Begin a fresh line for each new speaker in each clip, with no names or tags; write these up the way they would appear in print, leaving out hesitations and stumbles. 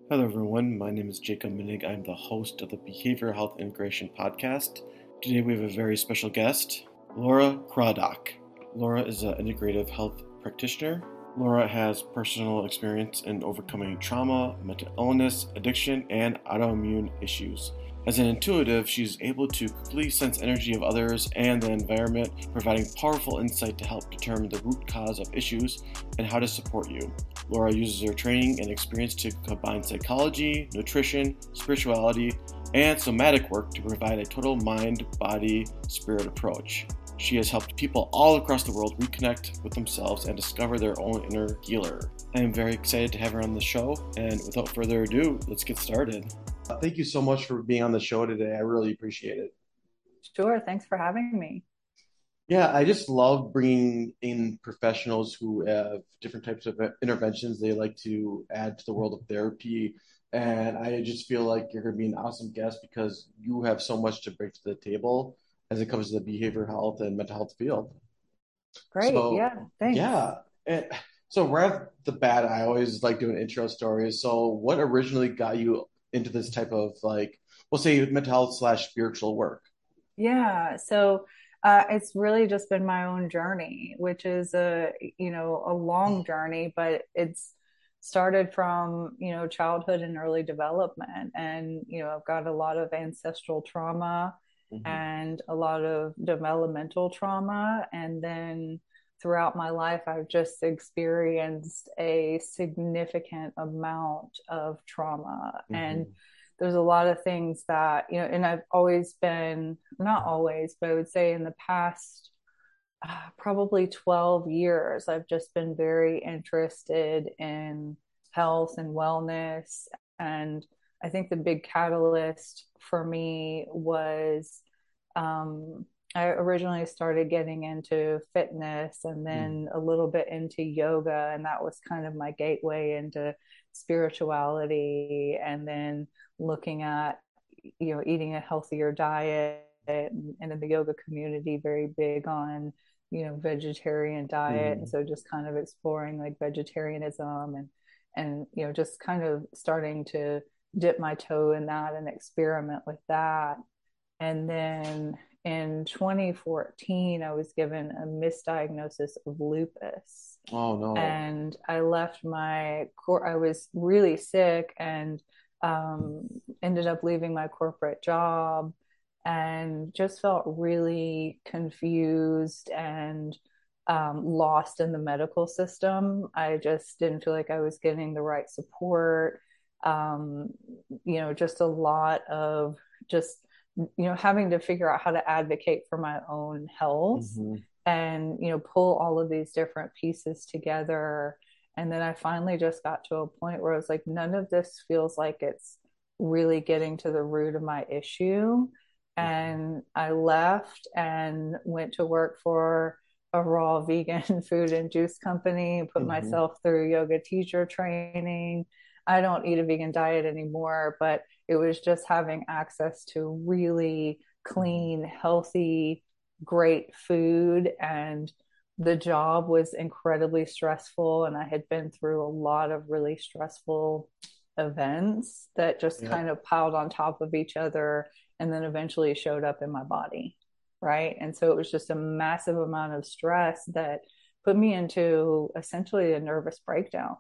Hello, everyone. My name is Jacob Minig. I'm the host of the Behavioral Health Integration Podcast. Today, we have a very special guest, Laura Craddock. Laura is an integrative health practitioner. Laura has personal experience in overcoming trauma, mental illness, addiction, and autoimmune issues. As an intuitive, she's able to quickly sense energy of others and the environment, providing powerful insight to help determine the root cause of issues and how to support you. Laura uses her training and experience to combine psychology, nutrition, spirituality, and somatic work to provide a total mind, body, spirit approach. She has helped people all across the world reconnect with themselves and discover their own inner healer. I am very excited to have her on the show, and without further ado, let's get started. Thank you so much for being on the show today. I really appreciate it.
Sure. Thanks for having me.
Yeah, I just love bringing in professionals who have different types of interventions they like to add to the world of therapy. And I just feel like you're going to be an awesome guest because you have so much to bring to the table as it comes to the behavioral health and mental health field.
Great.
So,
Yeah. Thanks.
yeah. And so right off the bat, I always like doing intro stories. So what originally got you into this type of like, we'll say mental health slash spiritual work?
Yeah. It's really just been my own journey, which is a long journey, but it's started from, childhood and early development. And, I've got a lot of ancestral trauma
Hmm.
and a lot of developmental trauma. And then throughout my life, I've just experienced a significant amount of trauma. And
Hmm.
there's a lot of things that, and I've always been, not always, but I would say in the past, probably 12 years, I've just been very interested in health and wellness. And I think the big catalyst for me was um, I originally started getting into fitness and then a little bit into yoga. And that was kind of my gateway into spirituality. And then looking at, eating a healthier diet. And in the yoga community, very big on vegetarian diet, and
Hmm.
so just kind of exploring like vegetarianism and just kind of starting to dip my toe in that and experiment with that. And then in 2014 I was given a misdiagnosis of lupus,
Oh no.
and I left my core. I was really sick and um, ended up leaving my corporate job and just felt really confused and lost in the medical system. I just didn't feel like I was getting the right support. Um, just a lot of just, having to figure out how to advocate for my own health
Hmm.
and, pull all of these different pieces together. And then I finally just got to a point where I was like, none of this feels like it's really getting to the root of my issue. And I left and went to work for a raw vegan food and juice company, put
Hmm.
myself through yoga teacher training. I don't eat a vegan diet anymore, but it was just having access to really clean, healthy, great food. And the job was incredibly stressful. And I had been through a lot of really stressful events that just
Yeah.
kind of piled on top of each other and then eventually showed up in my body. Right. And so it was just a massive amount of stress that put me into essentially a nervous breakdown.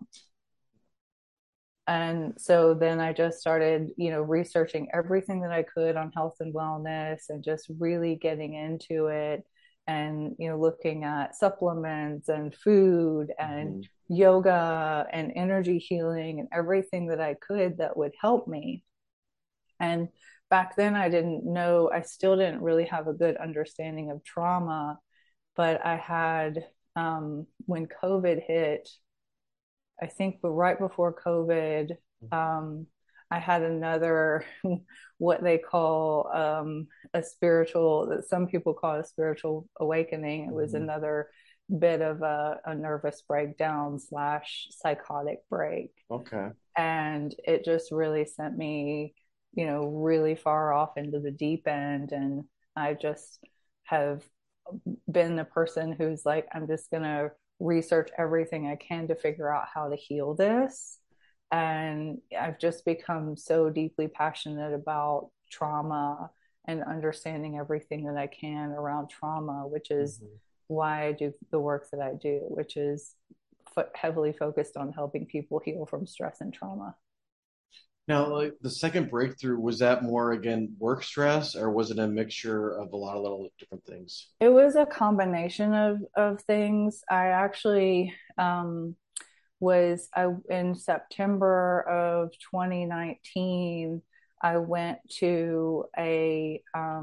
And so then I just started, researching everything that I could on health and wellness and just really getting into it and, looking at supplements and food and
Hmm.
yoga and energy healing and everything that I could that would help me. And back then I didn't know, I still didn't really have a good understanding of trauma, but I had, when COVID hit, I think, but right before COVID, um, I had another, what they call a spiritual, that some people call a spiritual awakening. It was
Hmm.
another bit of a nervous breakdown slash psychotic break.
Okay.
And it just really sent me, really far off into the deep end. And I just have been the person who's like, I'm just going to research everything I can to figure out how to heal this. And I've just become so deeply passionate about trauma and understanding everything that I can around trauma, which is
Mhm.
why I do the work that I do, which is heavily focused on helping people heal from stress and trauma.
Now, like the second breakthrough, was that more again work stress, or was it a mixture of a lot of little different things?
It was a combination of things. I actually was I in September of 2019. I went to a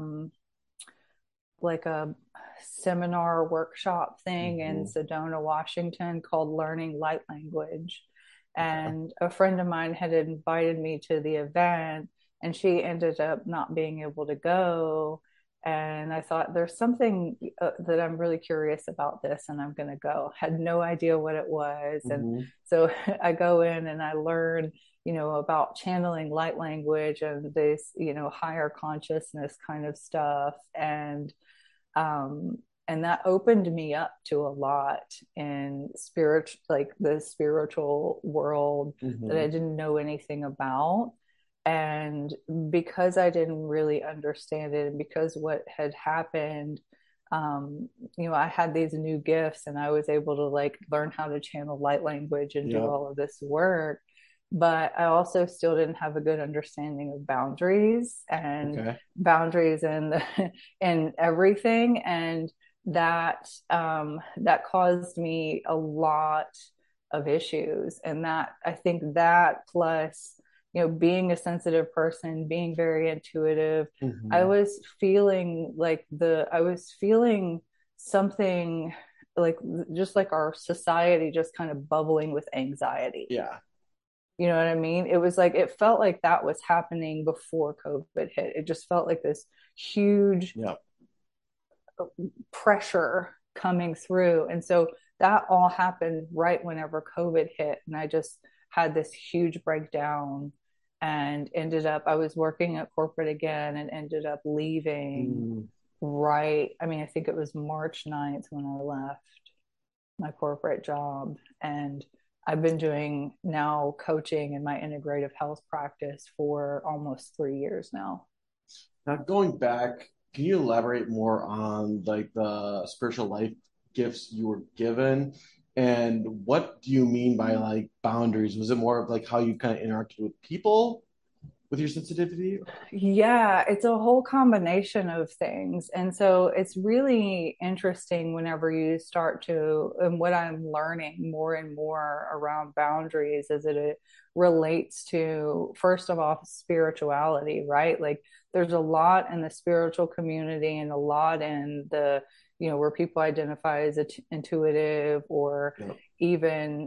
like a seminar workshop thing in
Hmm.
Sedona, Washington called Learning Light Language.
Okay.
And a friend of mine had invited me to the event, and she ended up not being able to go. And I thought, there's something that I'm really curious about this, and I'm going to go. Had no idea what it was. And
Hmm.
so I go in and I learn, about channeling light language and this, higher consciousness kind of stuff. Um, and that opened me up to a lot in spirit, like the spiritual world that I
Hmm.
didn't know anything about. And because I didn't really understand it, and because what had happened, I had these new gifts and I was able to like learn how to channel light language and do
Yep.
all of this work. But I also still didn't have a good understanding of boundaries and
Okay.
boundaries and the and everything. And that caused me a lot of issues. And that, I think, that plus, being a sensitive person, being very intuitive,
Hmm.
I was feeling something like, just like our society just kind of bubbling with anxiety.
Yeah.
You know what I mean? It was like, it felt like that was happening before COVID hit. It just felt like this huge
Yep.
pressure coming through. And so that all happened right whenever COVID hit. And I just had this huge breakdown and ended up, I was working at corporate again and ended up leaving
Mm.
right. I mean, I think it was March 9th when I left my corporate job. And I've been doing now coaching in my integrative health practice for almost 3 years now.
Now, going back, can you elaborate more on like the spiritual life gifts you were given? And what do you mean by like boundaries? Was it more of like how you kind of interacted with people with your sensitivity?
Yeah, it's a whole combination of things. And so it's really interesting whenever you start to, and what I'm learning more and more around boundaries as it relates to, first of all, spirituality, right? Like there's a lot in the spiritual community and a lot in the, where people identify as intuitive or
Yep.
even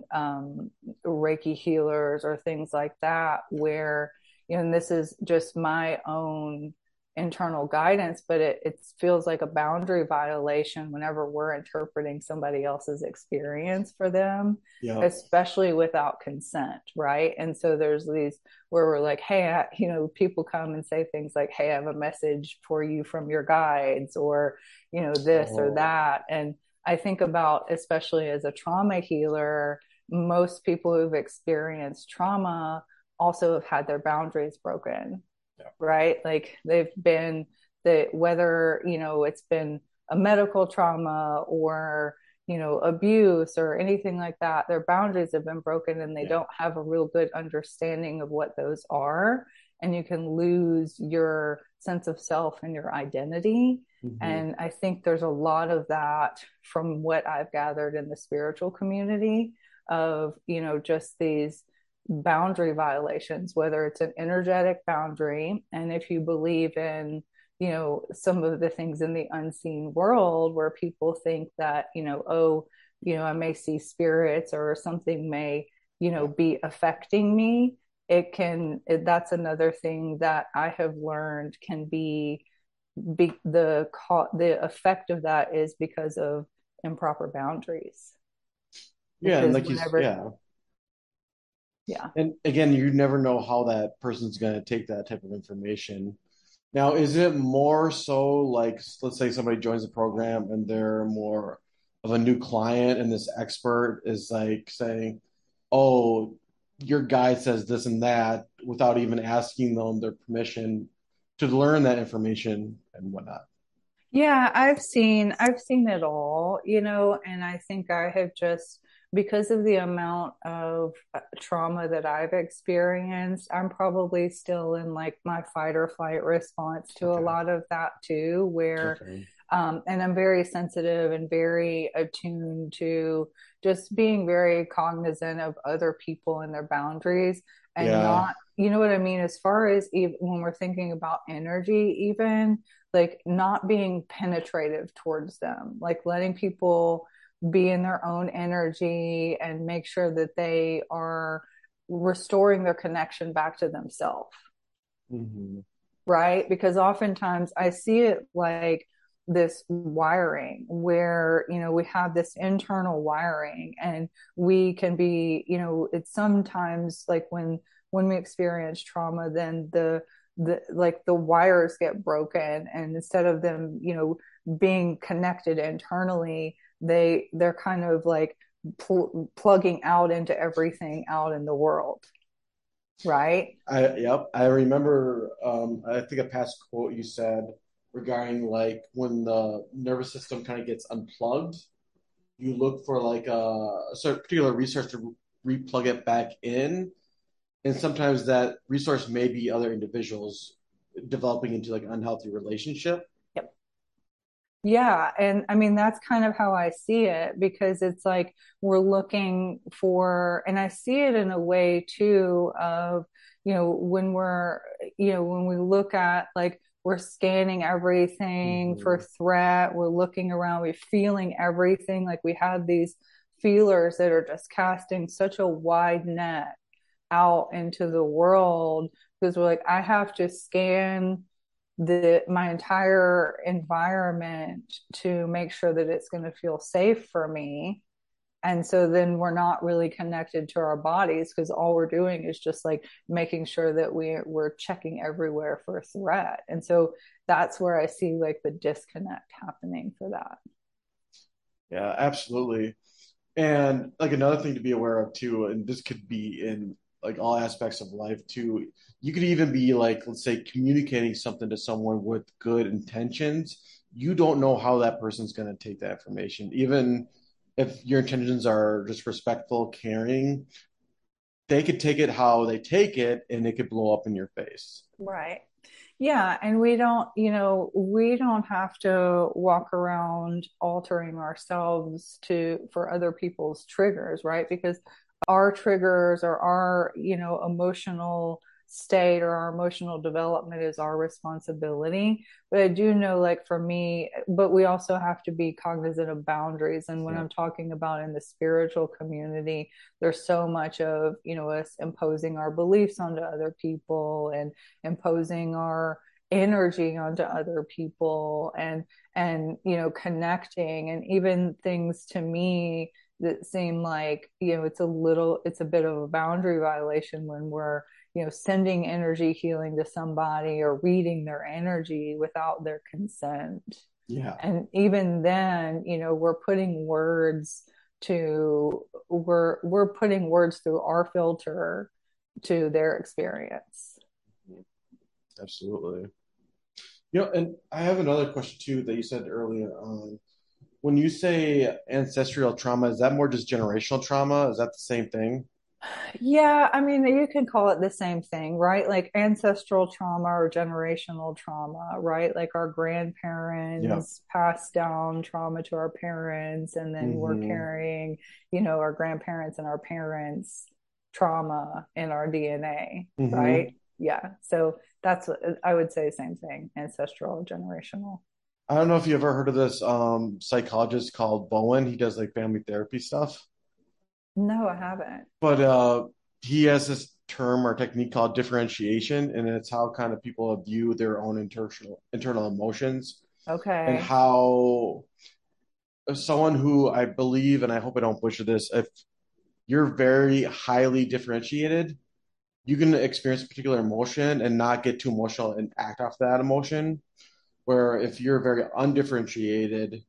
Reiki healers or things like that, where and this is just my own internal guidance, but it feels like a boundary violation whenever we're interpreting somebody else's experience for them,
Yep.
especially without consent, right? And so there's these where we're like, hey, people come and say things like, hey, I have a message for you from your guides, or, this or
Oh,
that. And I think about, especially as a trauma healer, most people who've experienced trauma also have had their boundaries broken,
yeah.
right? Like they've been whether, it's been a medical trauma or, abuse or anything like that, their boundaries have been broken and they
Yeah.
don't have a real good understanding of what those are. And you can lose your sense of self and your identity.
Hmm.
And I think there's a lot of that from what I've gathered in the spiritual community of, just these boundary violations, whether it's an energetic boundary. And if you believe in, some of the things in the unseen world where people think that, oh, I may see spirits or something may,
Yeah.
be affecting me. That's another thing that I have learned can the effect of that is because of improper boundaries.
Yeah. And
Because
like
whenever,
yeah.
yeah.
And again, you never know how that person's going to take that type of information. Now, is it more so like, let's say somebody joins the program and they're more of a new client, and this expert is like saying, "Oh, your guide says this and that without even asking them their permission to learn that information and whatnot.
Yeah, I've seen it all, and I think I have just because of the amount of trauma that I've experienced, I'm probably still in like my fight or flight response to a
Okay.
lot of that too, where
Okay.
and I'm very sensitive and very attuned to just being very cognizant of other people and their boundaries and
Yeah.
not, you know what I mean, as far as even when we're thinking about energy, even like not being penetrative towards them, like letting people be in their own energy and make sure that they are restoring their connection back to themselves,
Hmm.
right? Because oftentimes I see it like this wiring where, we have this internal wiring and we can be, it's sometimes like when we experience trauma, then the like the wires get broken and instead of them, being connected internally, they're kind of like plugging out into everything out in the world, right?
Yep. I remember, I think a past quote you said regarding like when the nervous system kind of gets unplugged, you look for like a sort of particular resource to replug it back in. And sometimes that resource may be other individuals developing into like an unhealthy relationship.
Yep. Yeah, and I mean that's kind of how I see it because it's like we're looking for, and I see it in a way too of, when when we look at like we're scanning everything for
Hmm.
threat, we're looking around, we're feeling everything, like we have these feelers that are just casting such a wide net out into the world because we're like, I have to scan my entire environment to make sure that it's going to feel safe for me. And so then we're not really connected to our bodies because all we're doing is just like making sure that we're checking everywhere for a threat. And so that's where I see like the disconnect happening for that.
Yeah, absolutely. And like another thing to be aware of too, and this could be in like all aspects of life too. You could even be like, let's say, communicating something to someone with good intentions. You don't know how that person's going to take that information. Even if your intentions are just respectful, caring, they could take it how they take it, and it could blow up in your face.
Right. Yeah, and we don't have to walk around altering ourselves to for other people's triggers, right? Because our triggers or our, emotional state or our emotional development is our responsibility. But I do know, like for me, but we also have to be cognizant of boundaries. And when
Yeah.
I'm talking about in the spiritual community, there's so much of, us imposing our beliefs onto other people and imposing our energy onto other people and connecting and even things to me that seem like it's a bit of a boundary violation when we're sending energy healing to somebody or reading their energy without their consent.
Yeah.
And even then, we're putting words through our filter to their experience.
Absolutely. And I have another question too that you said earlier on. When you say ancestral trauma, is that more just generational trauma? Is that the same thing?
Yeah, I mean, you can call it the same thing, right? Like ancestral trauma or generational trauma, right? Like our
Yeah.
grandparents passed down trauma to our parents, and then we're
Hmm.
carrying, our grandparents and our parents' trauma in our DNA,
Hmm.
right? Yeah. So that's what I would say, same thing, ancestral, generational.
I don't know if you ever heard of this psychologist called Bowen. He does like family therapy stuff,
No, I haven't.
but he has this term or technique called differentiation, and it's how kind of people view their own internal emotions and
Okay.
how someone who I believe, and I hope I don't butcher this, if you're very highly differentiated, you can experience a particular emotion and not get too emotional and act off that emotion. Where if you're very undifferentiated,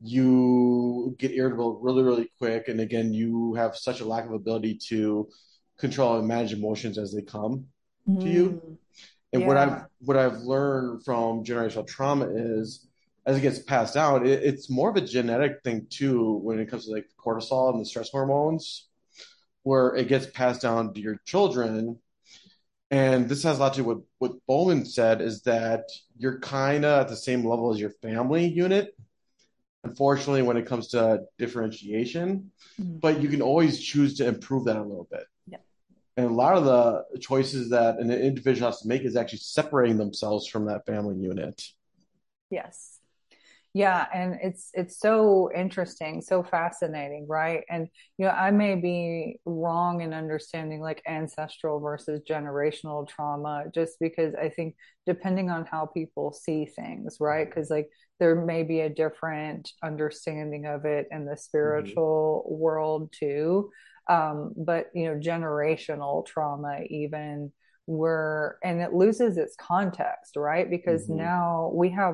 you get irritable really, really quick. And again, you have such a lack of ability to control and manage emotions as they come to you.
Mm,
And
yeah.
what I've learned from generational trauma is as it gets passed down, it's more of a genetic thing too when it comes to like cortisol and the stress hormones, where it gets passed down to your children. And this has a lot to do with what Bowman said is that you're kind of at the same level as your family unit, unfortunately, when it comes to differentiation,
Mm,
but you can always choose to improve that a little bit.
yeah.
And a lot of the choices that an individual has to make is actually separating themselves from that family unit.
Yes. Yeah, and it's so interesting, so fascinating, right? And I may be wrong in understanding like ancestral versus generational trauma, just because I think depending on how people see things, right? Because like there may be a different understanding of it in the
Mm-hmm.
spiritual world too. But generational trauma even and it loses its context, right? Because
Mm-hmm.
now we have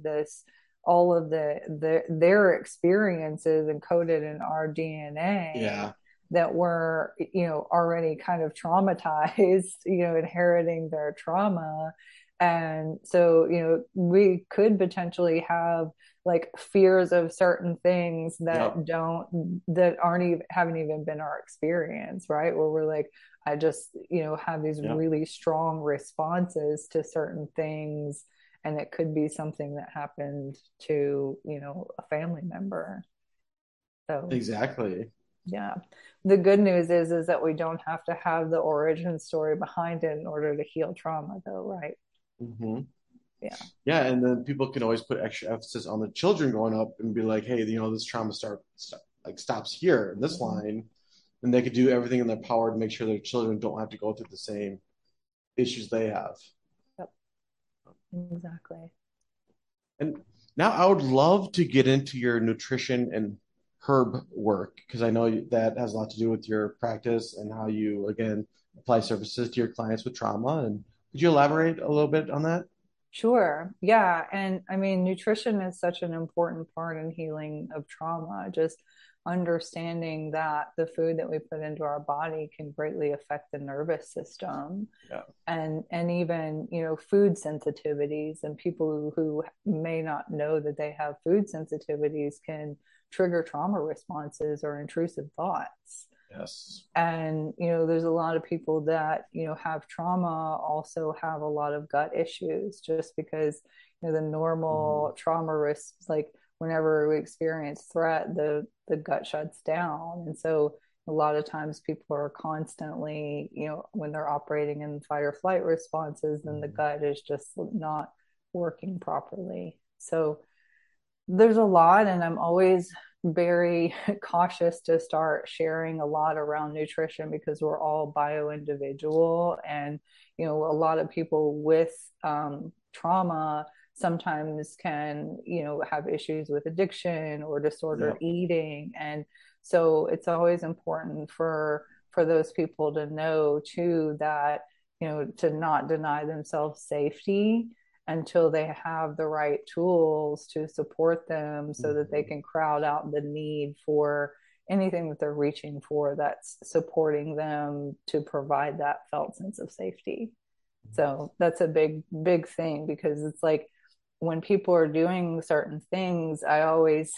all of their experiences encoded in our DNA
Yeah.
that were already kind of traumatized, inheriting their trauma. And so we could potentially have like fears of certain things
Yep.
that aren't even haven't even been our experience, right? Where we're like, I just have these
Yep.
really strong responses to certain things, and it could be something that happened to a family member. So
Exactly.
yeah, the good news is that we don't have to have the origin story behind it in order to heal trauma, though, right?
Mm-hmm.
Yeah.
Yeah, and then people can always put extra emphasis on the children growing up and be like, hey, this trauma like stops here in this
Mhm.
line, and they could do everything in their power to make sure their children don't have to go through the same issues they have.
Yep, exactly.
And now I would love to get into your nutrition and herb work because I know that has a lot to do with your practice and how you, again, apply services to your clients with trauma. And could you elaborate a little bit on that?
Sure. Yeah. And I mean, nutrition is such an important part in healing of trauma. Just understanding that the food that we put into our body can greatly affect the nervous system,
Yeah.
and even food sensitivities, and people who may not know that they have food sensitivities can trigger trauma responses or intrusive thoughts.
Yes.
And there's a lot of people that have trauma also have a lot of gut issues, just because the
Mm-hmm.
normal trauma risks, like whenever we experience threat, the gut shuts down. And so a lot of times people are constantly, when they're operating in fight or flight responses, then the
Mm-hmm.
gut is just not working properly. So there's a lot, and I'm always very cautious to start sharing a lot around nutrition because we're all bio individual. And a lot of people with trauma sometimes can have issues with addiction or disordered
Yep.
eating. And so it's always important for those people to know too that to not deny themselves safety until they have the right tools to support them, so that they
Mm-hmm.
can crowd out the need for anything that they're reaching for that's supporting them to provide that felt sense of safety. So that's a big thing, because it's like when people are doing certain things, I always,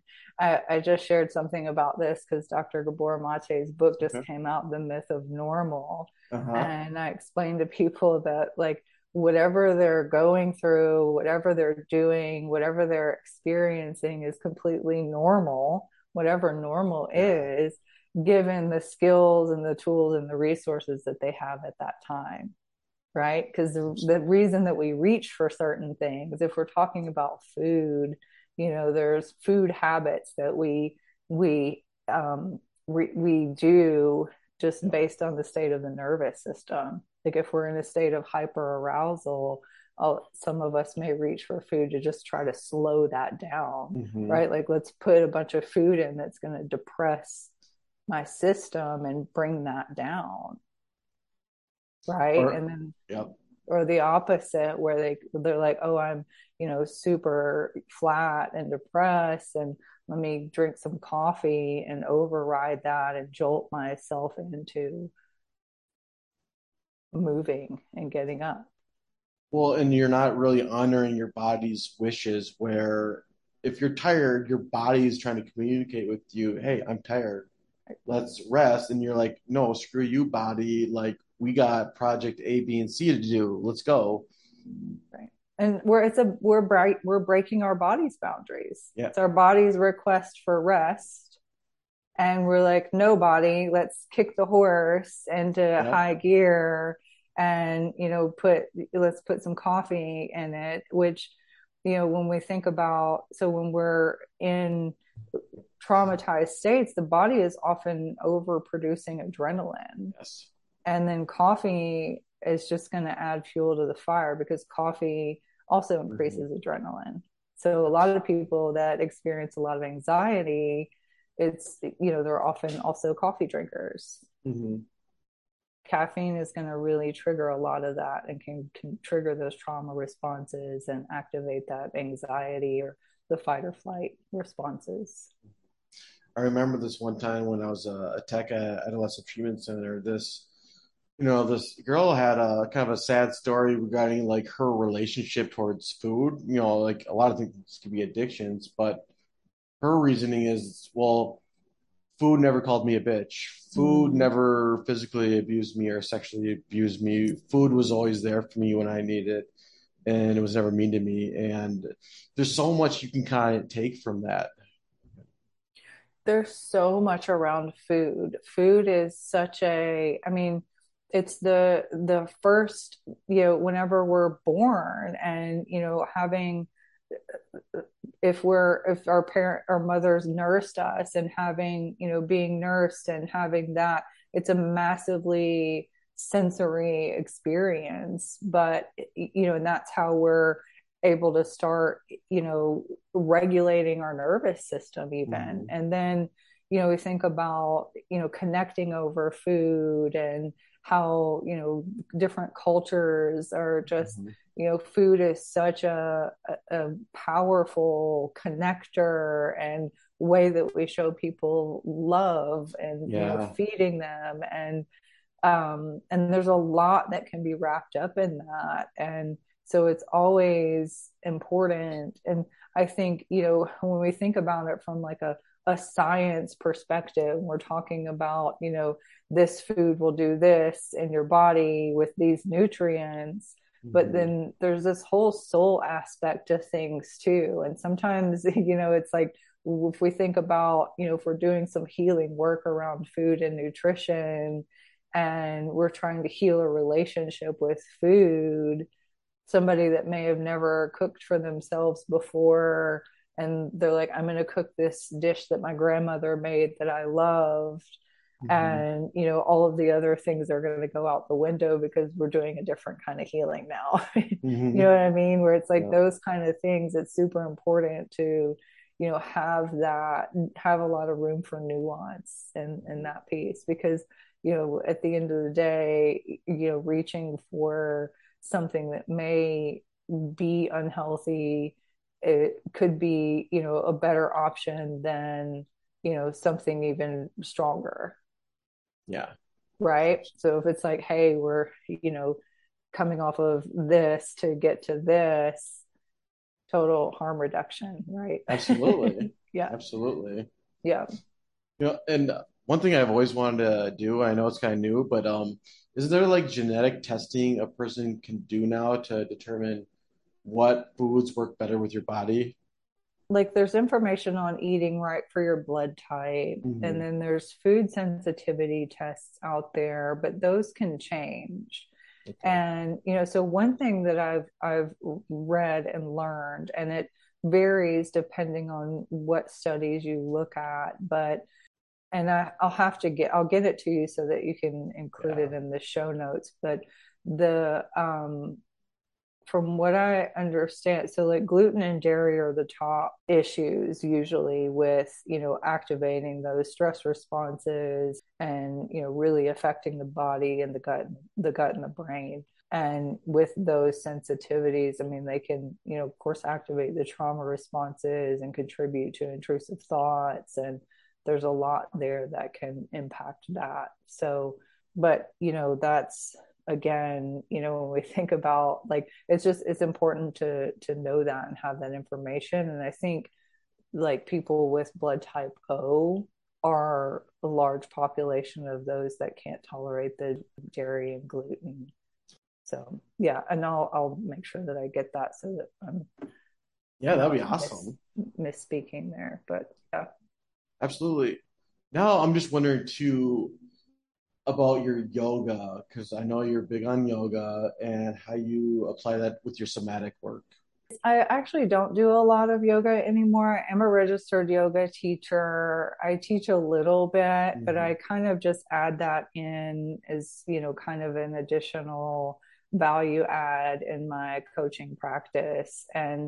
I just shared something about this because Dr. Gabor Mate's book just
Okay.
came out, The Myth of Normal.
Uh-huh.
And I explained to people that, like, whatever they're going through, whatever they're doing, whatever they're experiencing is completely normal, whatever normal
Yeah.
is, given the skills and the tools and the resources that they have at that time, right? Because the reason that we reach for certain things, if we're talking about food, there's food habits that we we do just
Yep.
based on the state of the nervous system. Like if we're in a state of hyper arousal, some of us may reach for food to just try to slow that down,
Mm-hmm.
right? Like let's put a bunch of food in that's going to depress my system and bring that down, right?
Or,
And then
yep.
or the opposite, where they're like, oh, I'm super flat and depressed, and let me drink some coffee and override that and jolt myself into moving and getting up.
Well, and you're not really honoring your body's wishes, where if you're tired, your body is trying to communicate with you, hey, I'm tired. Let's rest. And you're like, no, screw you, body. Like, we got project A, B, and C to do. Let's go.
Right. And we're breaking our body's boundaries.
Yeah.
It's our body's request for rest. And we're like, no body, let's kick the horse into
Yeah.
high gear and, let's put some coffee in it, which, when we think about, so when we're in traumatized states, the body is often overproducing adrenaline.
Yes.
And then coffee is just going to add fuel to the fire because coffee also increases adrenaline. So a lot of people that experience a lot of anxiety, they're often also coffee drinkers.
Mm-hmm.
Caffeine is going to really trigger a lot of that and can trigger those trauma responses and activate that anxiety or the fight or flight responses.
I remember this one time when I was a tech at Adolescent Treatment Center. This girl had a kind of a sad story regarding like her relationship towards food. Like a lot of things can be addictions, but her reasoning is, well, food never called me a bitch. Food
Mm.
never physically abused me or sexually abused me. Food was always there for me when I needed it, and it was never mean to me. And there's so much you can kind of take from that.
There's so much around food. Food is I mean, it's the first, whenever we're born and, having, if our mothers nursed us and having, being nursed and having that, it's a massively sensory experience. But, and that's how we're able to start, regulating our nervous system even.
Mm-hmm.
And then, we think about, connecting over food and how, different cultures are just,
Mm-hmm.
Food is such a powerful connector and way that we show people love and,
Yeah.
feeding them. And there's a lot that can be wrapped up in that. And so it's always important. And I think, when we think about it from like a science perspective, we're talking about, this food will do this in your body with these nutrients. But
Mm-hmm.
then there's this whole soul aspect to things too. And sometimes, it's like, if we think about, if we're doing some healing work around food and nutrition, and we're trying to heal a relationship with food, somebody that may have never cooked for themselves before, and they're like, I'm going to cook this dish that my grandmother made that I loved.
Mm-hmm.
And, all of the other things are going to go out the window because we're doing a different kind of healing now. You know
Mm-hmm.
what I mean? Where it's like
Yeah.
those kind of things, it's super important to, have a lot of room for nuance in that piece because, at the end of the day, reaching for something that may be unhealthy, it could be, a better option than, something even stronger.
Yeah.
Right. So if it's like, hey, we're, coming off of this to get to this, total harm reduction. Right.
Absolutely.
Yeah.
Absolutely.
Yeah.
And one thing I've always wanted to do, I know it's kind of new, but is there like genetic testing a person can do now to determine what foods work better with your body?
Like there's information on eating right for your blood type, and
Mm-hmm.
then there's food sensitivity tests out there, but those can change.
Okay.
And so one thing that I've read and learned, and it varies depending on what studies you look at, but and I'll get it to you so that you can include
Yeah.
it in the show notes. But the from what I understand, so like gluten and dairy are the top issues usually with, activating those stress responses and, really affecting the body and the gut and the brain. And with those sensitivities, I mean, they can, of course, activate the trauma responses and contribute to intrusive thoughts. And there's a lot there that can impact that. So, but, that's again, when we think about like it's important to know that and have that information. And I think like people with blood type O are a large population of those that can't tolerate the dairy and gluten. So yeah, and I'll make sure that I get that so that I'm
Yeah, that'd
not
be awesome.
misspeaking there. But yeah.
Absolutely. Now I'm just wondering too about your yoga, because I know you're big on yoga and how you apply that with your somatic work.
I actually don't do a lot of yoga anymore. I'm a registered yoga teacher. I teach a little bit, but
Hmm.
I kind of just add that in as, kind of an additional value add in my coaching practice. And,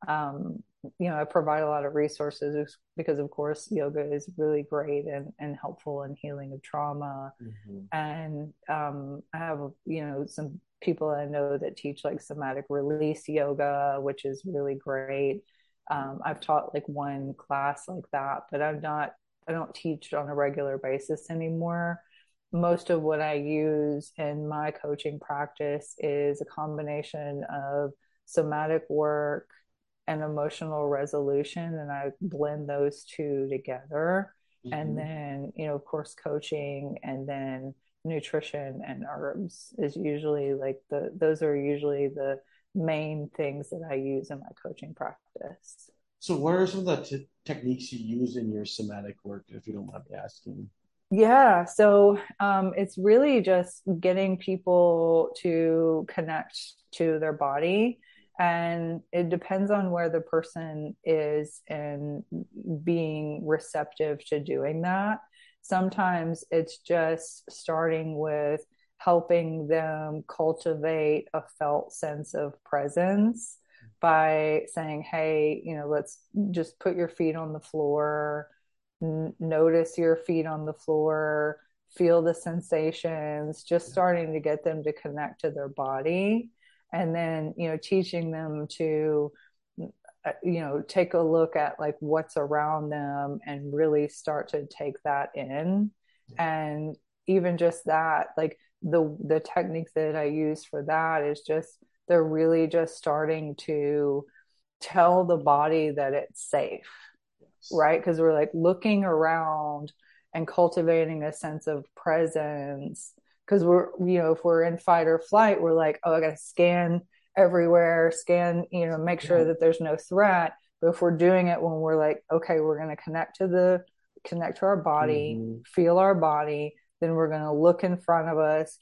I provide a lot of resources because, of course, yoga is really great and helpful in healing of trauma.
Hmm.
And I have some people I know that teach like somatic release yoga, which is really great. I've taught like one class like that, but I don't teach on a regular basis anymore. Most of what I use in my coaching practice is a combination of somatic work and emotional resolution, and I blend those two together. And
Hmm.
then, of course, coaching, and then nutrition and herbs is usually like those are usually the main things that I use in my coaching practice.
So, what are some of the techniques you use in your somatic work, if you don't mind me asking?
Yeah, so it's really just getting people to connect to their body, and it depends on where the person is and being receptive to doing that. Sometimes it's just starting with helping them cultivate a felt sense of presence by saying, hey, let's just put your feet on the floor, notice your feet on the floor, feel the sensations, just starting to get them to connect to their body. And then, teaching them to, take a look at like what's around them and really start to take that in. And even just that, like the technique that I use for that is just they're really just starting to tell the body that it's safe,
Yes.
right? Because we're like looking around and cultivating a sense of presence. Because if we're in fight or flight, we're like, oh, I got to scan everywhere, scan, make
Yeah.
sure that there's no threat. But if we're doing it when we're like, okay, we're going to connect to our body,
Hmm.
feel our body, then we're going to look in front of us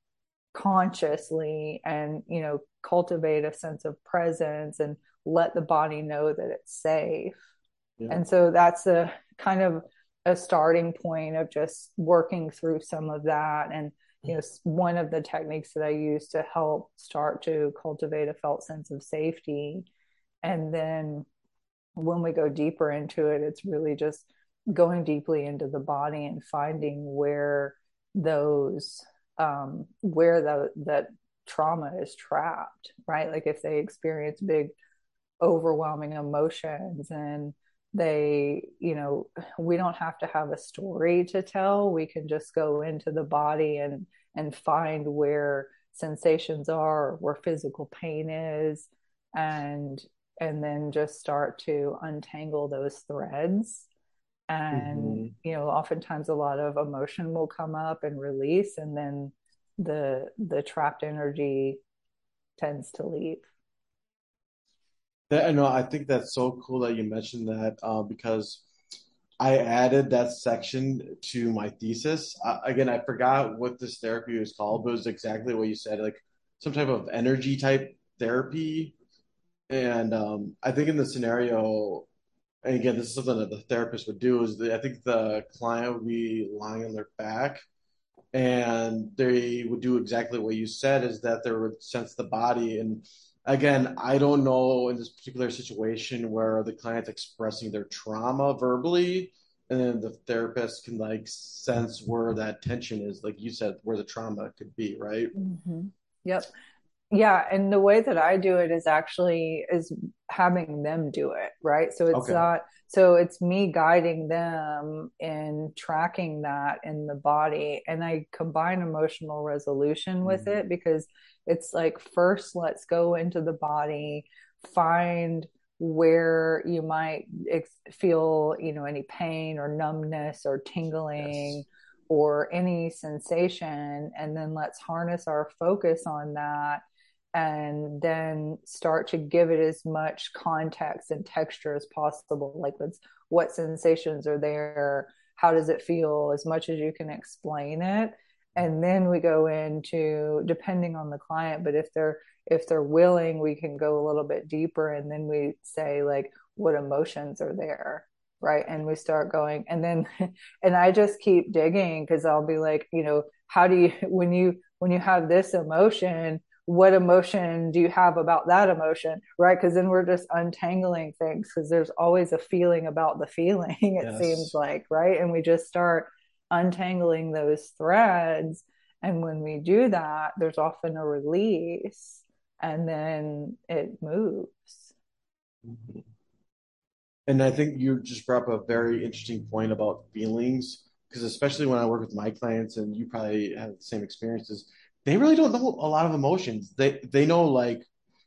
consciously and, cultivate a sense of presence and let the body know that it's safe.
Yeah.
And so that's a kind of a starting point of just working through some of that. And, one of the techniques that I use to help start to cultivate a felt sense of safety. And then when we go deeper into it, it's really just going deeply into the body and finding where that trauma is trapped, right? Like if they experience big overwhelming emotions and we don't have to have a story to tell. We can just go into the body and find where sensations are, where physical pain is, and then just start to untangle those threads. And
Hmm.
oftentimes a lot of emotion will come up and release, and then the trapped energy tends to leave.
That, I know, I think that's so cool that you mentioned that because I added that section to my thesis. Again, I forgot what this therapy was called, but it was exactly what you said, like some type of energy type therapy. And I think in the scenario, and again, this is something that the therapist would do, is I think the client would be lying on their back and they would do exactly what you said, is that they would sense the body. And again, I don't know in this particular situation where the client's expressing their trauma verbally and then the therapist can like sense where that tension is, like you said, where the trauma could be, right?
Mm-hmm. Yep. Yeah, and the way that I do it is actually is having them do it, right? So it's
Okay.
not, so it's me guiding them in tracking that in the body. And I combine emotional resolution with
Mhm.
it because it's like, first, let's go into the body, find where you might feel, any pain or numbness or
Yes.
tingling or any sensation. And then let's harness our focus on that and then start to give it as much context and texture as possible. Like, what sensations are there? How does it feel? As much as you can explain it. And then we go into, depending on the client, but if they're willing, we can go a little bit deeper, and then we say, like, what emotions are there, right? And we start going, and then and I just keep digging, because I'll be like, how do you, when you have this emotion, what emotion do you have about that emotion, right? Because then we're just untangling things, because there's always a feeling about the feeling, it seems
Yes.
like, right? And we just start untangling those threads, and when we do that, there's often a release, and then it moves.
Mhm. And I think you just brought up a very interesting point about feelings, because especially when I work with my clients, and you probably have the same experiences, they really don't know a lot of emotions. They know like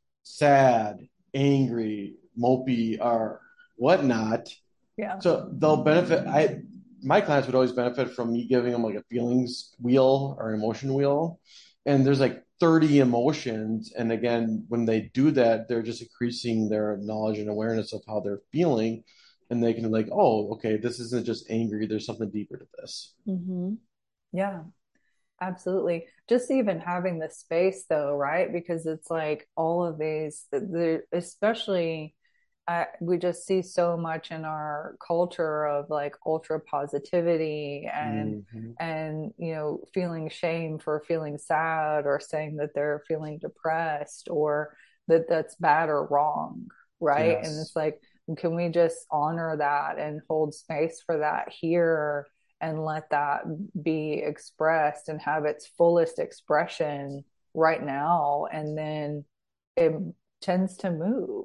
sad, angry, mopey, or whatnot.
Yeah.
So they'll benefit. My clients would always benefit from me giving them like a feelings wheel or an emotion wheel, and there's like 30 emotions. And again, when they do that, they're just increasing their knowledge and awareness of how they're feeling, and they can like, oh, okay, this isn't just angry. There's something deeper to this.
Mm-hmm. Yeah. Absolutely. Just even having the space though, right? Because it's like all of these, especially, we just see so much in our culture of like ultra positivity
Hmm.
and feeling shame for feeling sad, or saying that they're feeling depressed, or that that's bad or wrong, right? And
Yes.
it's like, can we just honor that and hold space for that here, and let that be expressed and have its fullest expression right now, and then it tends to move.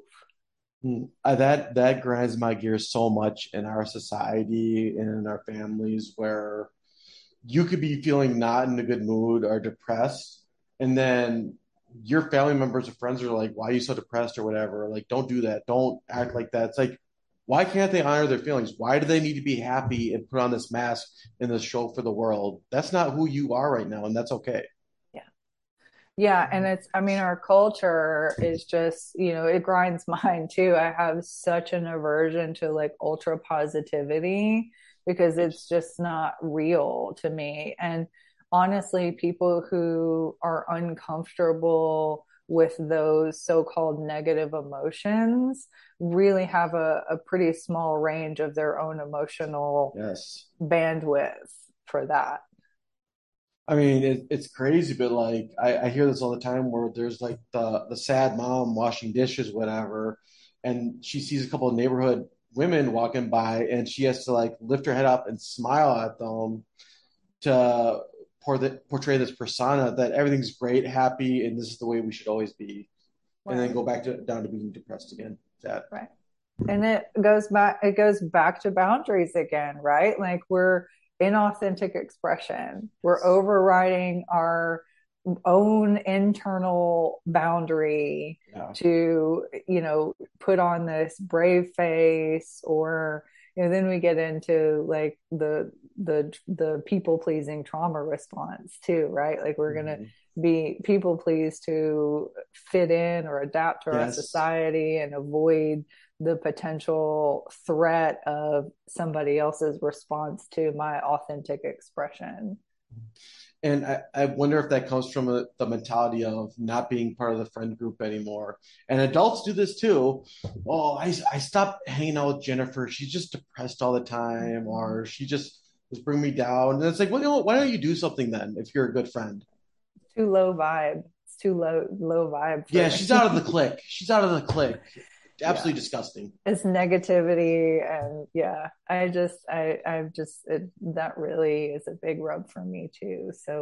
That grinds my gears so much in our society and in our families, where you could be feeling not in a good mood or depressed, and then your family members or friends are like, "Why are you so depressed?" or whatever. Like, don't do that. Don't act like that. It's like, why can't they honor their feelings? Why do they need to be happy and put on this mask in this show for the world? That's not who you are right now, and that's okay.
Yeah. Yeah, and it's, I mean, our culture is just, it grinds mine too. I have such an aversion to like ultra positivity, because it's just not real to me. And honestly, people who are uncomfortable with those so-called negative emotions really have a pretty small range of their own emotional
Yes.
bandwidth for that.
I mean, it's crazy, but like I hear this all the time where there's like the sad mom washing dishes, whatever, and she sees a couple of neighborhood women walking by, and she has to like lift her head up and smile at them to portray this persona that everything's great, happy, and this is the way we should always be, and then
Right.
go back to down to being depressed again. Sad.
Right. And it goes back to boundaries again, right? Like, we're inauthentic expression, we're overriding our own internal boundary
Yeah.
to put on this brave face, or then we get into like the people pleasing trauma response too, right? Like, we're going to
Mhm.
be people please to fit in or adapt to our
Yes.
society and avoid the potential threat of somebody else's response to my authentic expression.
And I wonder if that comes from the mentality of not being part of the friend group anymore. And adults do this too. Oh, I stopped hanging out with Jennifer. She's just depressed all the time, or she just was bringing me down. And it's like, well, why don't you do something then if you're a good friend?
Too low vibe. It's too low vibe for
Yeah, she's out of the
me.
clique. She's out of the clique.
Yeah.
Absolutely disgusting.
It's negativity, and yeah, I've just that really is a big rub for me too. So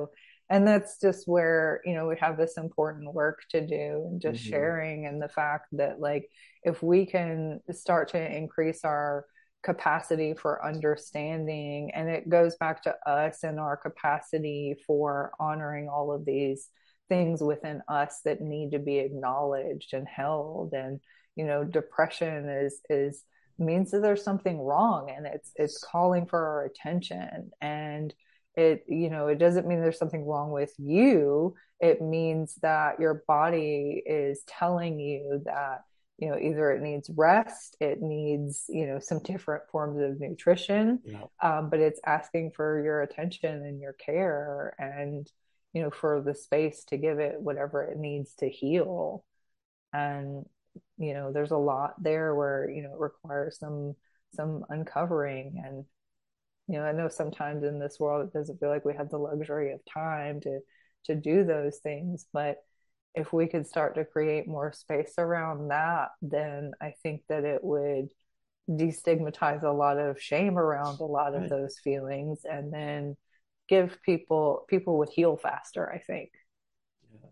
And that's just where, we have this important work to do, and just
Hmm.
sharing, and the fact that, like, if we can start to increase our capacity for understanding, and it goes back to us and our capacity for honoring all of these things within us that need to be acknowledged and held. And depression is means that there's something wrong, and it's calling for our attention. And it doesn't mean there's something wrong with you. It means that your body is telling you that either it needs rest, it needs some different forms of nutrition,
Yeah.
but it's asking for your attention and your care, and for the space to give it whatever it needs to heal. And there's a lot there where it requires some uncovering. And I know sometimes in this world it doesn't feel like we have the luxury of time to do those things, but if we could start to create more space around that, then I think that it would destigmatize a lot of shame around a lot of
Right.
those feelings, and then give people would heal faster, I think.
Yeah.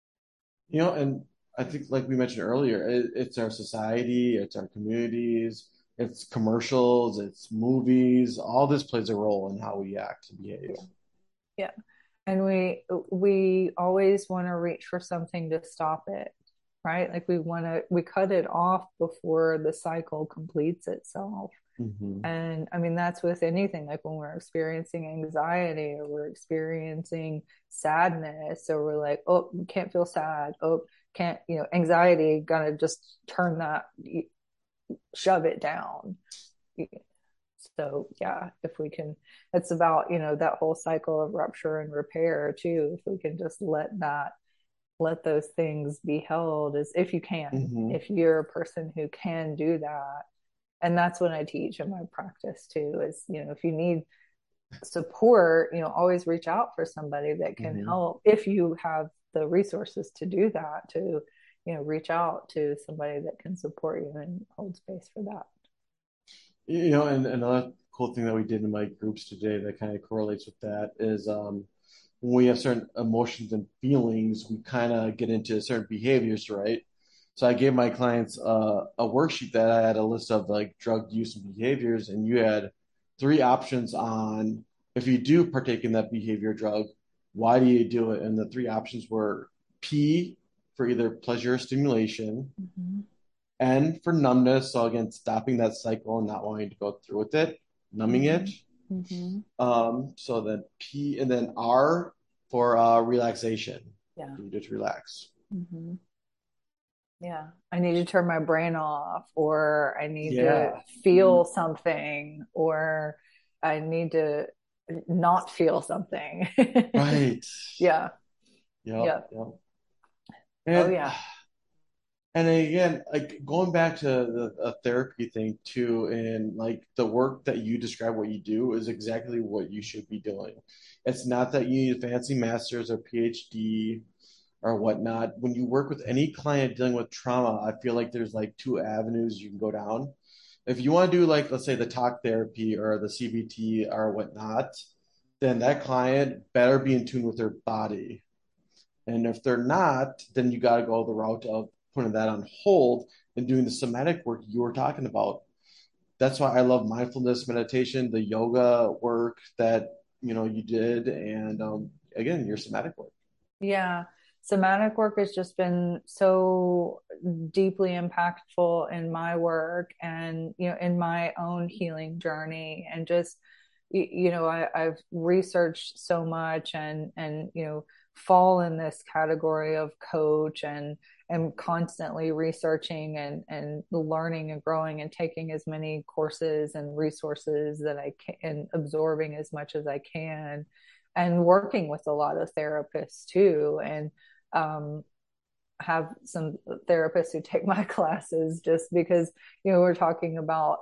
And I think, like we mentioned earlier, it's our society, it's our communities, it's commercials, it's movies. All this plays a role in how we act and behave.
Yeah. Yeah. And we always want to reach for something to stop it, right? Like we cut it off before the cycle completes itself.
Hmm.
And I mean, that's with anything, like when we're experiencing anxiety, or we're experiencing sadness, or we're like, oh, can't feel sad. Oh, can't, anxiety, gonna just turn that, shove it down. So yeah, if we can, it's about, that whole cycle of rupture and repair too. If we can just let those things be held, as if you can,
Hmm.
if you're a person who can do that. And that's what I teach in my practice too, is, if you need support, always reach out for somebody that can
Hmm.
help. If you have the resources to do that, to, reach out to somebody that can support you and hold space for that.
And another cool thing that we did in my groups today that kind of correlates with that is when we have certain emotions and feelings, we kind of get into certain behaviors, right? So I gave my clients a worksheet that I had a list of like drug use and behaviors, and you had three options on if you do partake in that behavior drug, why do you do it? And the three options were P for either pleasure or stimulation,
Mm-hmm.
N for numbness, so again, stopping that cycle and not wanting to go through with it, numbing it.
Mm-hmm. Mm-hmm.
So then P and then R for relaxation.
Yeah.
You just relax.
Mm-hmm. Yeah. I need to turn my brain off, or I need to
Yeah.
feel something, or I need to not feel something.
Right.
Yeah.
Yep.
Yeah.
Yep.
Oh,
And
yeah.
and again, like going back to the a therapy thing too, and like the work that you describe what you do is exactly what you should be doing. It's not that you need a fancy master's or PhD or whatnot. When you work with any client dealing with trauma, I feel like there's like two avenues you can go down. If you want to do like, let's say the talk therapy or the CBT or whatnot, then that client better be in tune with their body. And if they're not, then you got to go the route of putting that on hold and doing the somatic work you were talking about. That's why I love mindfulness meditation, the yoga work that you did, and again, your somatic work.
Yeah. Somatic work has just been so deeply impactful in my work, and, in my own healing journey. And just, I've researched so much, and, fall in this category of coach, and am constantly researching and learning and growing, and taking as many courses and resources that I can, and absorbing as much as I can, and working with a lot of therapists too. And um, have some therapists who take my classes, just because we're talking about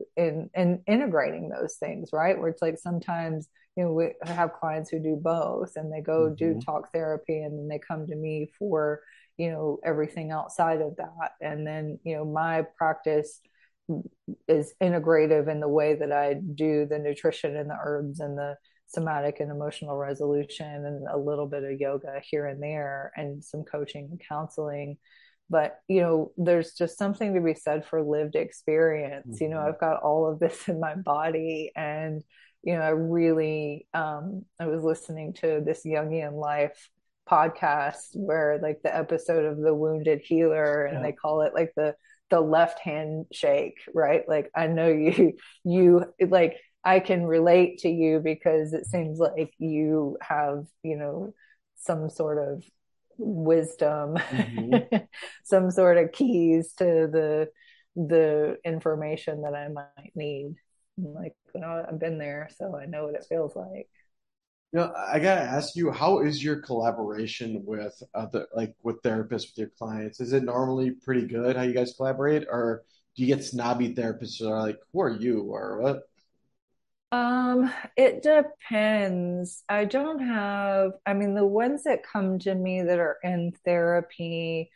in integrating those things, right? Where it's like sometimes we have clients who do both, and they go do
Mm-hmm.
talk therapy, and then they come to me for everything outside of that. And then my practice is integrative in the way that I do the nutrition and the herbs and the somatic and emotional resolution and a little bit of yoga here and there and some coaching and counseling. But, there's just something to be said for lived experience.
Mm-hmm.
I've got all of this in my body. And, I really, I was listening to this Jungian Life podcast where like the episode of The Wounded Healer, and
Yeah.
they call it like the left hand shake, right? Like I know you like I can relate to you because it seems like you have, some sort of wisdom,
Mm-hmm.
some sort of keys to the information that I might need. Like, I've been there, so I know what it feels like.
I gotta ask you, how is your collaboration with other, like with therapists, with your clients? Is it normally pretty good how you guys collaborate, or do you get snobby therapists who are like, "Who are you?" or what?
It depends. I mean, the ones that come to me that are in therapy,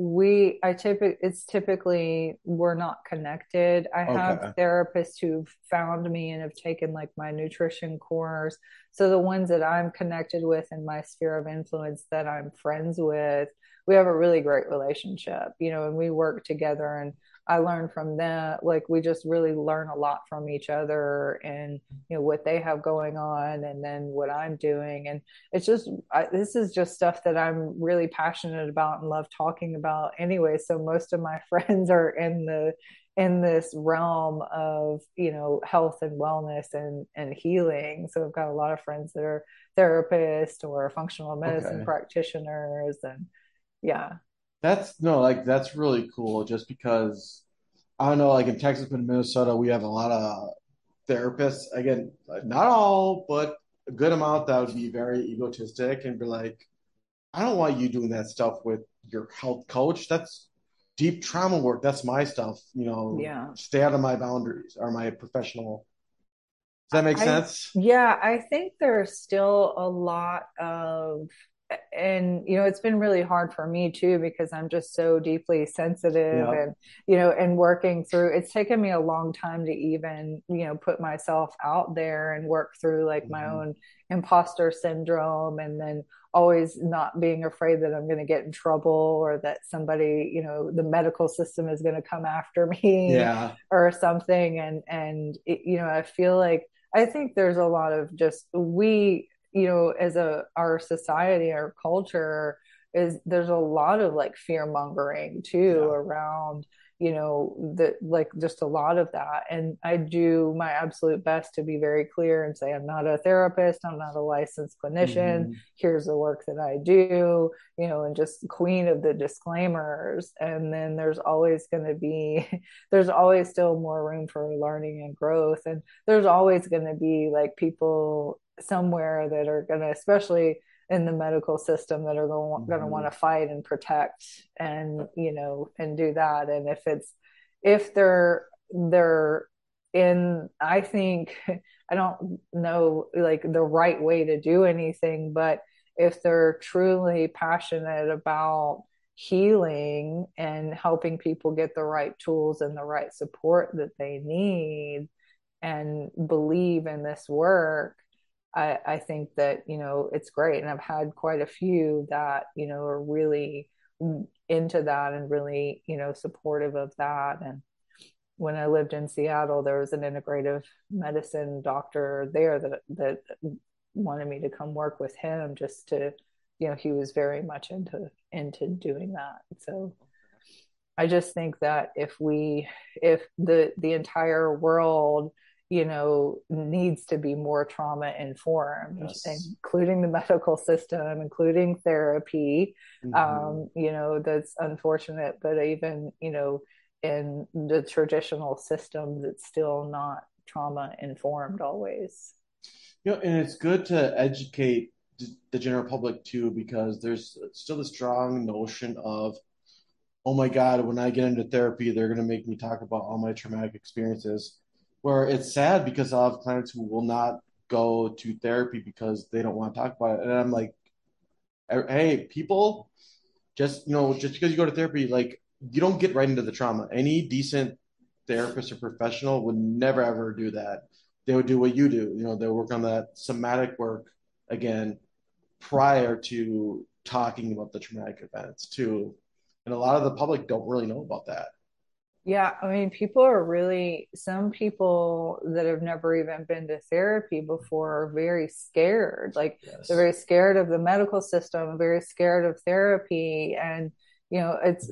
it's typically we're not connected. I have
Okay.
therapists who've found me and have taken like my nutrition course. So the ones that I'm connected with in my sphere of influence that I'm friends with, we have a really great relationship, and we work together, and I learn from them. Like we just really learn a lot from each other, and what they have going on, and then what I'm doing. And it's just this is just stuff that I'm really passionate about and love talking about anyway. So most of my friends are in this realm of health and wellness and healing. So I've got a lot of friends that are therapists or functional medicine
Okay.
practitioners, and yeah.
That's no, like that's really cool just because I don't know, like in Texas and Minnesota, we have a lot of therapists. Again, not all, but a good amount that would be very egotistic and be like, I don't want you doing that stuff with your health coach. That's deep trauma work. That's my stuff.
Yeah.
Stay out of my boundaries or my professional. Does that make
I
sense?
Yeah, I think there's still a lot of, and it's been really hard for me too because I'm just so deeply sensitive,
Yeah.
and and working through, it's taken me a long time to even put myself out there and work through like my
Mhm.
own imposter syndrome, and then always not being afraid that I'm going to get in trouble, or that somebody, the medical system is going to come after me
Yeah.
or something. And I feel like I think there's a lot of just as our society, our culture there's a lot of like fear mongering too
Yeah.
around, that like just a lot of that. And I do my absolute best to be very clear and say, I'm not a therapist, I'm not a licensed clinician.
Hmm.
Here's the work that I do, and just queen of the disclaimers. And then there's always going to be, there's always still more room for learning and growth. And there's always going to be like people somewhere that are going to, especially in the medical system, that are going to want
Hmm.
to fight and protect, and and do that. And if they're in, I think, I don't know like the right way to do anything, but if they're truly passionate about healing and helping people get the right tools and the right support that they need, and believe in this work, I think that, it's great. And I've had quite a few that, are really into that and really, supportive of that. And when I lived in Seattle, there was an integrative medicine doctor there that wanted me to come work with him, just to, he was very much into doing that. So I just think that if the entire world, needs to be more trauma informed,
Yes.
including the medical system, including therapy.
Hmm.
That's unfortunate, but even, in the traditional systems, it's still not trauma informed always.
And it's good to educate the general public too, because there's still a strong notion of, oh my God, when I get into therapy, they're going to make me talk about all my traumatic experiences. Where it's sad because I have clients who will not go to therapy because they don't want to talk about it. And I'm like, hey, people, just because you go to therapy, like you don't get right into the trauma. Any decent therapist or professional would never ever do that. they would do what you do. They work on that somatic work again prior to talking about the traumatic events too. And a lot of the public don't really know about that.
Yeah, I mean, people are really, some people that have never even been to therapy before are very scared. Like, they're
Yes.
very scared of the medical system, very scared of therapy. And, it's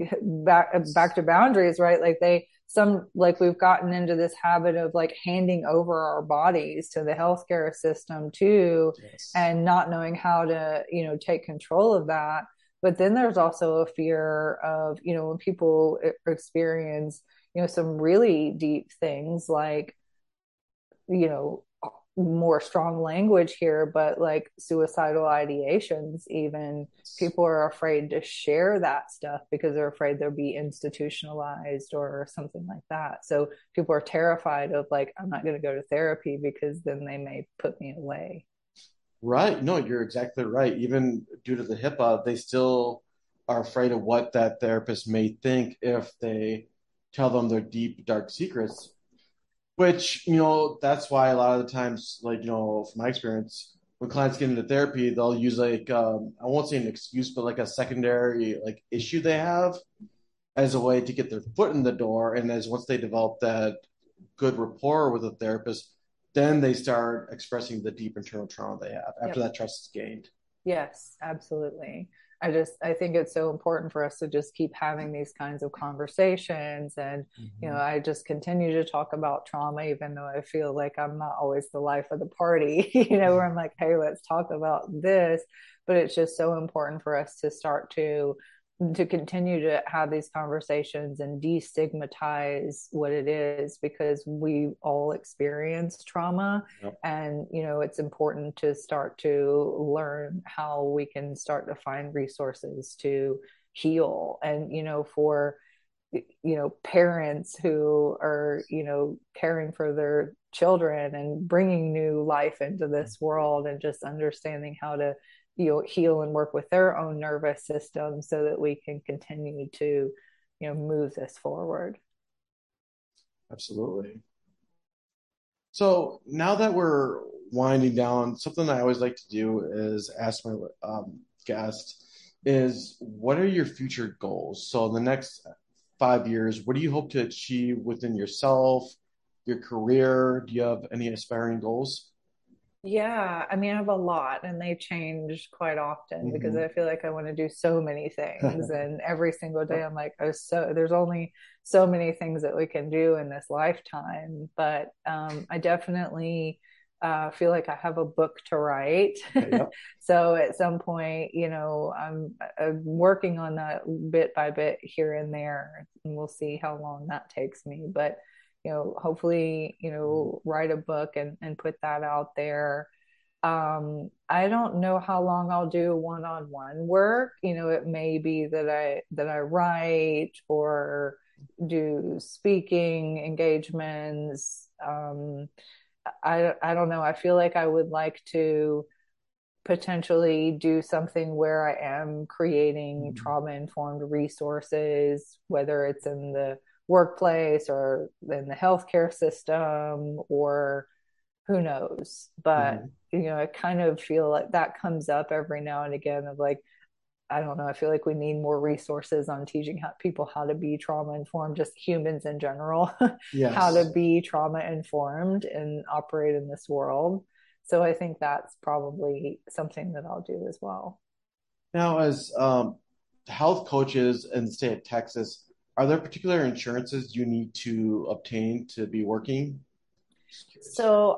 back to boundaries, right? Like we've gotten into this habit of like handing over our bodies to the healthcare system too,
Yes.
and not knowing how to, take control of that. But then there's also a fear of, when people experience, some really deep things like, you know, more strong language here, but like suicidal ideations, even people are afraid to share that stuff because they're afraid they'll be institutionalized or something like that. So people are terrified of like, I'm not going to go to therapy because then they may put me away.
Right. No, you're exactly right. Even due to the HIPAA, they still are afraid of what that therapist may think if they tell them their deep, dark secrets. Which, that's why a lot of the times, like, from my experience, when clients get into therapy, they'll use like, I won't say an excuse, but like a secondary like issue they have as a way to get their foot in the door. And as once they develop that good rapport with a therapist, then they start expressing the deep internal trauma they have after
Yep.
that trust is gained.
Yes, absolutely. I think it's so important for us to just keep having these kinds of conversations. And,
Mhm.
I just continue to talk about trauma, even though I feel like I'm not always the life of the party, where I'm like, hey, let's talk about this. But it's just so important for us to start to continue to have these conversations and destigmatize what it is, because we all experience trauma.
Yep.
And it's important to start to learn how we can start to find resources to heal. And for parents who are caring for their children and bringing new life into this world, and just understanding how to heal and work with their own nervous system so that we can continue to move this forward.
Absolutely. So now that we're winding down, something I always like to do is ask my guest is what are your future goals? So in the next 5 years, what do you hope to achieve within yourself, your career? Do you have any aspiring goals?
Yeah, I mean, I have a lot and they change quite often because
Hmm.
I feel like I want to do so many things. And every single day
Yep.
I'm like, oh, so there's only so many things that we can do in this lifetime. But I definitely feel like I have a book to write.
Okay. Yep.
So at some point, I'm working on that bit by bit here and there, and we'll see how long that takes me. But hopefully, write a book and put that out there. I don't know how long I'll do one-on-one work. It may be that I write or do speaking engagements. I don't know. I feel like I would like to potentially do something where I am creating
Mhm.
trauma informed resources, whether it's in the workplace or in the healthcare system, or who knows. But,
Mhm.
I kind of feel like that comes up every now and again of like, I don't know, I feel like we need more resources on teaching people how to be trauma informed, just humans in general, how to
Yes.
be trauma informed and operate in this world. So I think that's probably something that I'll do as well.
Now, as health coaches in the state of Texas, are there particular insurances you need to obtain to be working? Just curious.
So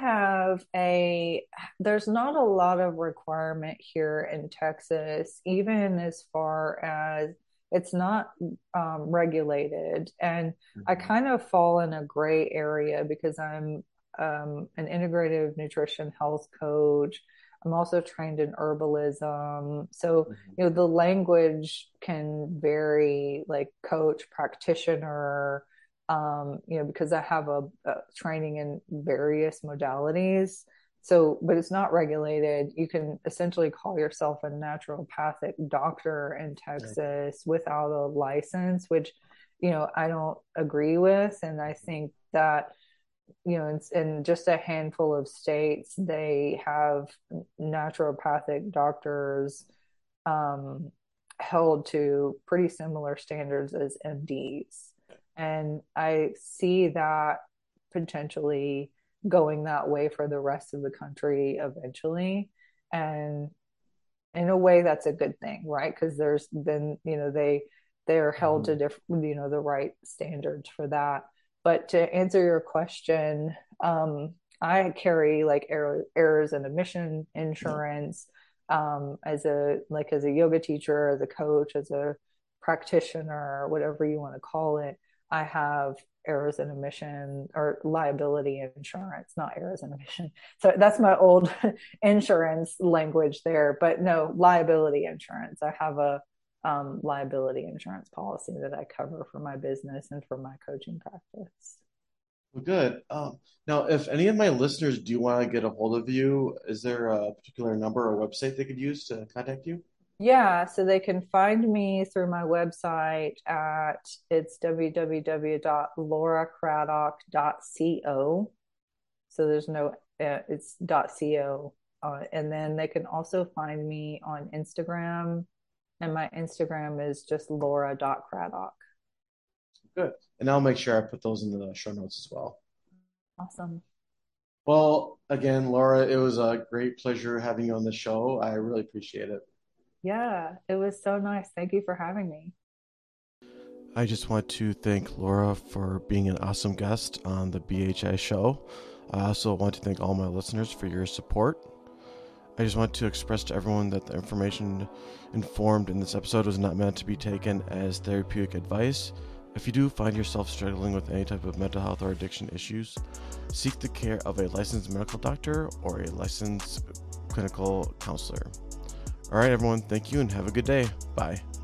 there's not a lot of requirement here in Texas, even as far as it's not regulated. And I
Mhm.
kind of fall in a gray area because I'm an integrative nutrition health coach. I'm also trained in herbalism. So,
Mhm.
the language can vary, like coach, practitioner, because I have a training in various modalities. So, but it's not regulated. You can essentially call yourself a naturopathic doctor in Texas without a license, which, I don't agree with. And I think that in just a handful of states, they have naturopathic doctors um, held to pretty similar standards as MDs. And I see that potentially going that way for the rest of the country eventually. And in a way, that's a good thing, right? Because there's then, they're held to different, the right standards for that. But to answer your question, I carry like errors and omission insurance, as a yoga teacher, as a coach, as a practitioner, whatever you want to call it. I have errors and omission or liability insurance, not errors and omission. So that's my old insurance language there, but no, liability insurance. I have a liability insurance policy that I cover for my business and for my coaching practice.
Well, good. Now, if any of my listeners do want to get a hold of you, is there a particular number or website they could use to contact you?
Yeah, so they can find me through my website at it's www.lauracraddock.co. So there's no it's .co, and then they can also find me on Instagram, and my Instagram is just laura.craddock.
Good. And I'll make sure I put those in the show notes as well.
Awesome.
Well, again, Laura, it was a great pleasure having you on the show. I really appreciate it.
Yeah, it was so nice. Thank you for having me.
I just want to thank Laura for being an awesome guest on the BHI show. I also want to thank all my listeners for your support. I just want to express to everyone that the information informed in this episode was not meant to be taken as therapeutic advice. If you do find yourself struggling with any type of mental health or addiction issues, seek the care of a licensed medical doctor or a licensed clinical counselor. All right, everyone, thank you and have a good day. Bye.